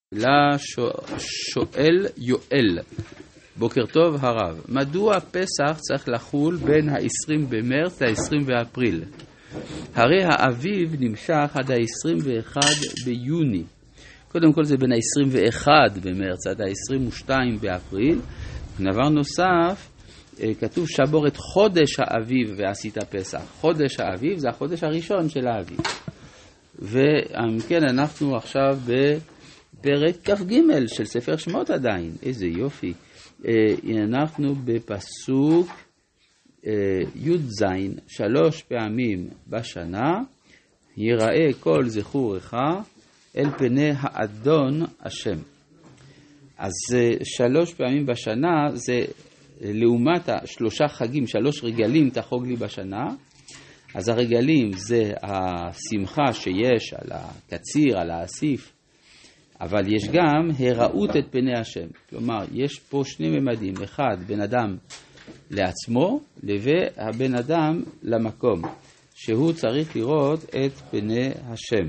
לשואל יואל, בוקר טוב הרב, מדוע פסח צריך לחול בין ה-20 במרץ ל-20 באפריל? הרי האביב נמשך עד ה-21 ביוני. קודם כל זה בין ה-21 במרץ עד ה-22 באפריל. דבר נוסף, כתוב שבור את חודש האביב ועשית פסח. חודש האביב זה החודש הראשון של האביב. וכן אנחנו עכשיו בפרק כ"ג של ספר שמות עדיין. איזה יופי. אנחנו בפסוק י"ז, 3 פעמים בשנה ייראה כל זכורך אל פני האדון השם. אז 3 פעמים בשנה זה לעומת 3 חגים, 3 רגלים תחוג לי בשנה. אז הרגלים זה השמחה שיש על הקציר, על האסיף, אבל יש גם הראות את פני השם. כלומר, יש פה 2 ממדים, אחד בן אדם לעצמו, והבן אדם למקום, שהוא צריך לראות את פני השם.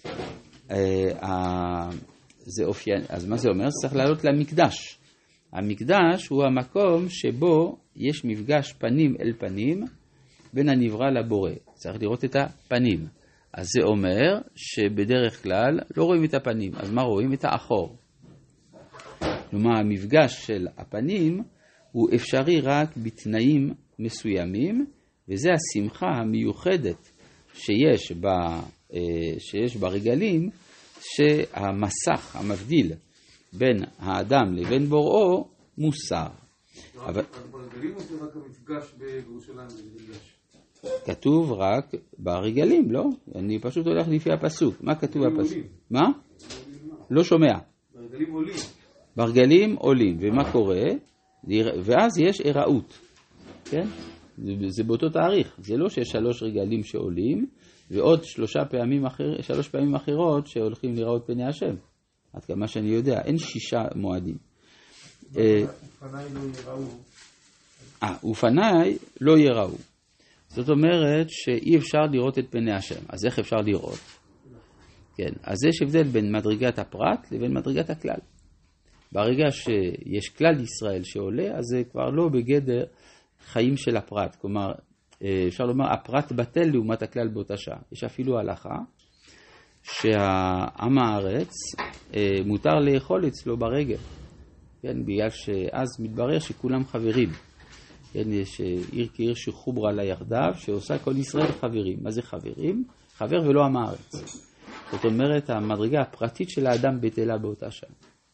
זה אופיין, אז מה זה אומר? צריך לעלות למקדש. המקדש הוא המקום שבו יש מפגש פנים אל פנים בין הנברא לבורא. צריך לראות את הפנים. אז זה אומר שבדרך כלל לא רואים את הפנים. אז מה רואים? את האחור. כלומר, המפגש של הפנים הוא אפשרי רק בתנאים מסוימים, וזה השמחה המיוחדת שיש ברגלים, שהמסך המבדיל בין האדם לבין בוראו מוסר. אבל ברגלים או זה רק המפגש בירושלים? כתוב רק ברגלים, לא? אני פשוט הולך לפי הפסוק. מה כתוב בפסוק? מה? לא שומע. ברגלים עולים. ברגלים עולים, ומה קורה? ואז יש הראות, כן? זה באותו תאריך. זה לא שיש 3 רגלים שעולים, ועוד 3 פעמים אחרות שהולכים לראות פני השם. עד כמה שאני יודע, אין 6 מועדים. ופניי לא יראו. ופניי לא יראו. זאת אומרת שאי אפשר לראות את פני השם. אז איך אפשר לראות? כן, אז יש הבדל בין מדרגת הפרט לבין מדרגת הכלל. ברגע שיש כלל ישראל שעולה, אז זה כבר לא בגדר חיים של הפרט. כלומר, אפשר לומר, הפרט בטל לעומת הכלל באותה שעה. יש אפילו הלכה שהעם הארץ מותר לאכול אצלו ברגל. כן, בגלל שאז מתברר שכולם חברים. כן, יש עיר כעיר שחוברה לה יחדיו, שעושה כל ישראל חברים. מה זה חברים? חבר ולא עם הארץ. זאת אומרת, המדרגה הפרטית של האדם בטלה באותה שעה.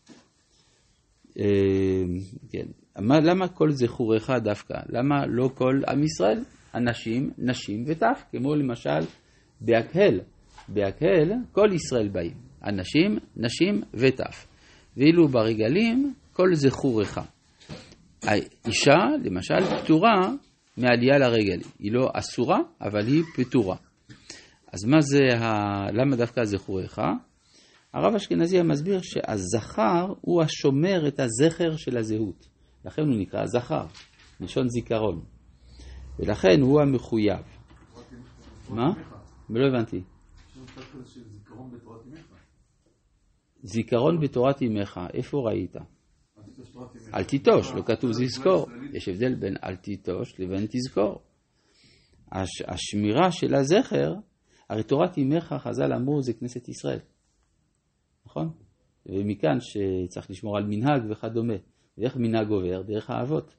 כן. למה כל זכורך דווקא? למה לא כל עם ישראל? אנשים, נשים וטף, כמו למשל בהקהל. בהקהל כל ישראל באים. אנשים, נשים וטף. ואילו ברגלים כל זכורך. האישה, למשל, פטורה מעלייה לרגל. היא לא אסורה, אבל היא פטורה. אז מה זה, למה דווקא זכורך? הרב אשכנזי מסביר שהזכר הוא השומר את הזכר של הזהות. לכן הוא נקרא זכר, מלשון זיכרון. ולכן הוא המחויב. מה? לא הבנתי. זיכרון בתורת אמך. איפה ראית? אל תיטוש, לא כתוב זזכור. יש הבדל בין אל תיטוש לבין תזכור. השמירה של הזכר, הרי תורת אמך, חז"ל אמרו, זה כנסת ישראל. נכון? ומכאן שצריך לשמור על מנהג וכדומה. ואיך מנהג עובר? דרך האבות.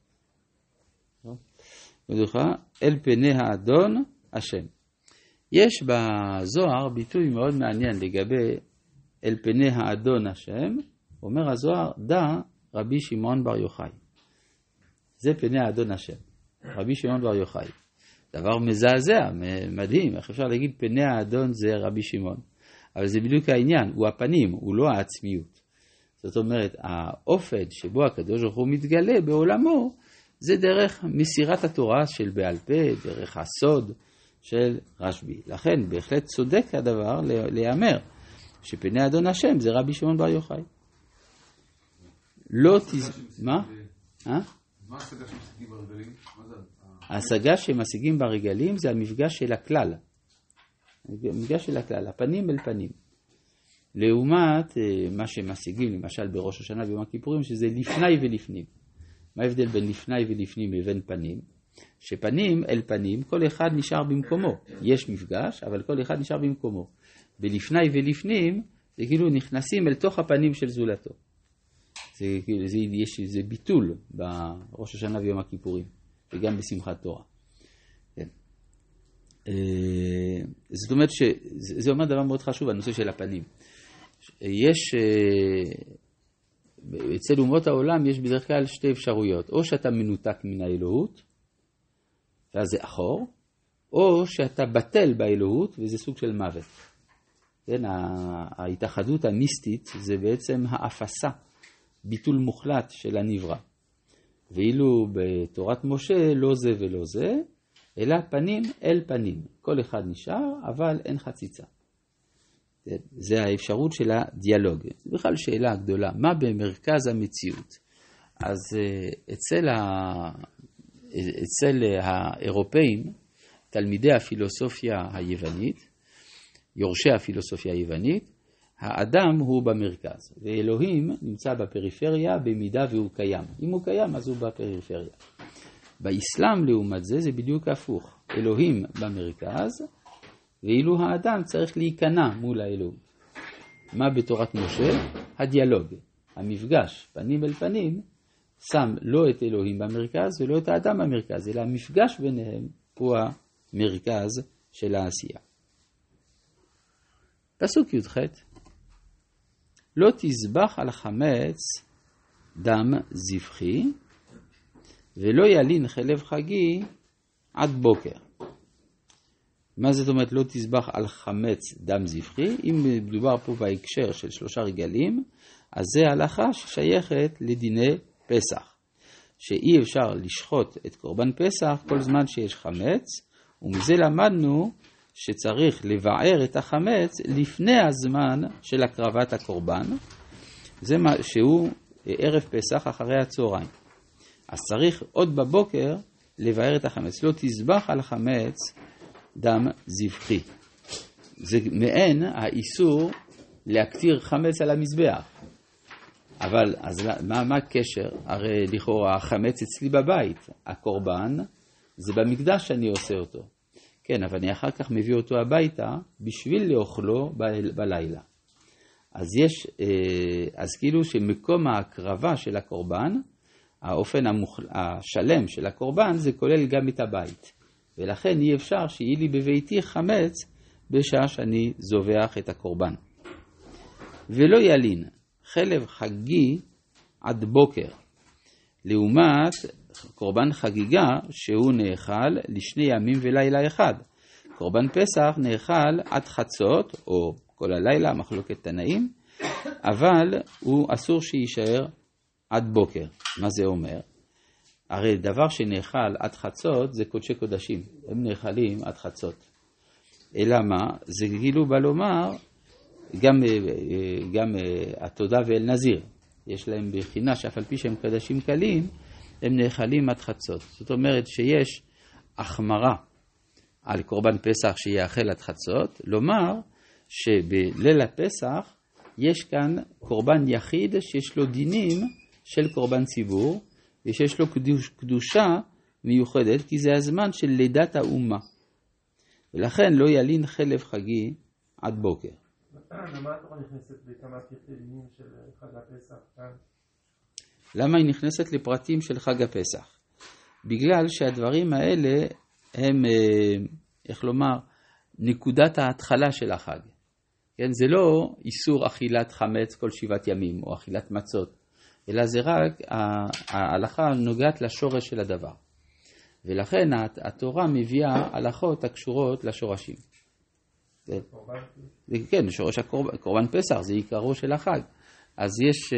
אל פני האדון השם. יש בזוהר ביטוי מאוד מעניין לגבי אל פני האדון השם. אומר הזוהר, דע רבי שמעון בר יוחאי. זה פני האדון השם. רבי שמעון בר יוחאי. דבר מזעזע, מדהים. איך אפשר להגיד פני האדון זה רבי שמעון? אבל זה בדיוק העניין, הוא הפנים, הוא לא העצמיות. זאת אומרת, האופן שבו הקדוש ברוך הוא מתגלה בעולמו, זה דרך מסירת התורה של בעל פה, דרך הסוד של רשב"י. לכן, בהחלט צודק הדבר להיאמר, שפני אדון השם זה רבי שמעון בר יוחאי. לא מה? מה ההשגה שמשיגים ברגלים? ההשגה שמשיגים ברגלים זה המפגש של הכלל. המפגש של הכלל, הפנים אל פנים. לעומת מה שמשיגים למשל בראש השנה ביום הכיפורים, שזה לפני ולפנים. מה ההבדל בין לפני ולפנים לבין פנים? שפנים אל פנים כל אחד נשאר במקומו. יש מפגש, אבל כל אחד נשאר במקומו. בלפני ולפנים זה כאילו נכנסים אל תוך הפנים של זולתו. זה ביטול בראש השנה ויום הכיפורים, וגם בשמחת תורה. כן. זאת אומרת שזה אומר דבר מאוד חשוב, הנושא של הפנים. יש, אצל אומות העולם יש בדרך כלל שתי אפשרויות, או שאתה מנותק מן האלוהות, ואז זה אחור, או שאתה בטל באלוהות, וזה סוג של מוות. כן, ההתאחדות המיסטית זה בעצם האפסה, ביטול מוחלט של הנברא. ואילו בתורת משה לא זה ולא זה, אלא פנים אל פנים. כל אחד נשאר, אבל אין חציצה. זה האפשרות של הדיאלוג. זה בכלל שאלה גדולה. מה במרכז המציאות? אז אצל האירופאים, תלמידי הפילוסופיה היוונית, יורשי הפילוסופיה היוונית, האדם הוא במרכז, ואלוהים נמצא בפריפריה במידה והוא קיים. אם הוא קיים, אז הוא בפריפריה. באסלאם לעומת זה בדיוק הפוך. אלוהים במרכז, ואילו האדם צריך להיכנע מול האלוהים. מה בתורת משה? הדיאלוג, המפגש, פנים אל פנים, שם לא את אלוהים במרכז ולא את האדם במרכז, אלא המפגש ביניהם הוא המרכז של העשייה. פסוק י"ח, לא תזבח על חמץ דם זבחי, ולא ילין חלב חגי עד בוקר. מה זאת אומרת לא תזבח על חמץ דם זבחי? אם מדובר פה בהקשר של 3 רגלים, אז זה הלכה ששייכת לדיני פסח. שאי אפשר לשחוט את קורבן פסח כל זמן שיש חמץ, ומזה למדנו שצריך לבער את החמץ לפני הזמן של הקרבת הקורבן, זה מה שהוא ערב פסח אחרי הצהריים. אז צריך עוד בבוקר לבער את החמץ. לא תזבח על חמץ דם זבחי. זה מעין האיסור להקטיר חמץ על המזבח. אבל אז מה הקשר? הרי לכאורה החמץ אצלי בבית. הקורבן זה במקדש שאני עושה אותו. כן, אבל אני אחר כך מביא אותו הביתה בשביל לאוכלו בלילה. אז כאילו שמקום ההקרבה של הקורבן, האופן השלם של הקורבן, זה כולל גם את הבית. ולכן אי אפשר שיהיה לי בביתי חמץ בשעה שאני זובח את הקורבן. ולא ילין חלב חגי עד בוקר, לעומת קורבן חגיגה שהוא נאכל לשני ימים ולילה אחד. קורבן פסח נאכל עד חצות או כל הלילה, מחלוקת תנאים, אבל הוא אסור שיישאר עד בוקר. מה זה אומר? הרי דבר שנאכל עד חצות זה קודשי קודשים, הם נאכלים עד חצות. אלא מה? זה כאילו בא לומר גם התודה ואל נזיר. יש להם בחינה שאף על פי שהם קדשים קלים, הם נאכלים עד חצות. זאת אומרת שיש החמרה על קורבן פסח שיאכל עד חצות, לומר שבליל הפסח יש כאן קורבן יחיד שיש לו דינים של קורבן ציבור, ושיש לו קדושה מיוחדת, כי זה הזמן של לידת האומה. ולכן לא ילין חלב חגי עד בוקר. למה התורה נכנסת בכמה פרטים של חג הפסח? למה היא נכנסת לפרטים של חג הפסח? בגלל שהדברים האלה הם, איך לומר, נקודת ההתחלה של החג. כן, זה לא איסור אכילת חמץ כל 7 ימים או אכילת מצות, אלא זה רק ההלכה נוגעת לשורש של הדבר. ולכן התורה מביאה הלכות הקשורות לשורשים. כן, שורש הקורבן פסח זה עיקרו של החג. אז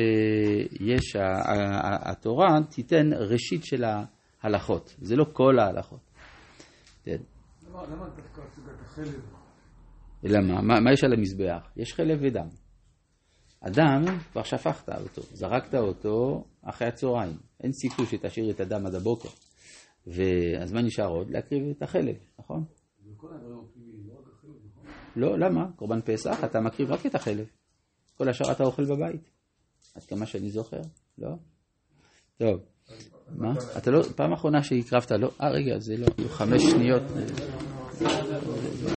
התורה תיתן ראשית של ההלכות. זה לא כל ההלכות. למה דווקא סוגת החלב? למה? מה יש על המזבח? יש חלב ודם. אדם, כבר שפכת אותו, זרקת אותו אחרי הצהריים. אין סיכוי שתשאיר את הדם עד הבוקר. אז מה נשאר עוד? להקריב את החלב, נכון? וכל הדברים לא רק החלב, נכון? לא, למה? קורבן פסח, אתה מקריב רק את החלב. כל השאר אתה אוכל בבית. עד כמה שאני זוכר, לא? טוב. מה? אתה לא, פעם אחרונה שהקרבת, לא? רגע, זה לא, 5 שניות.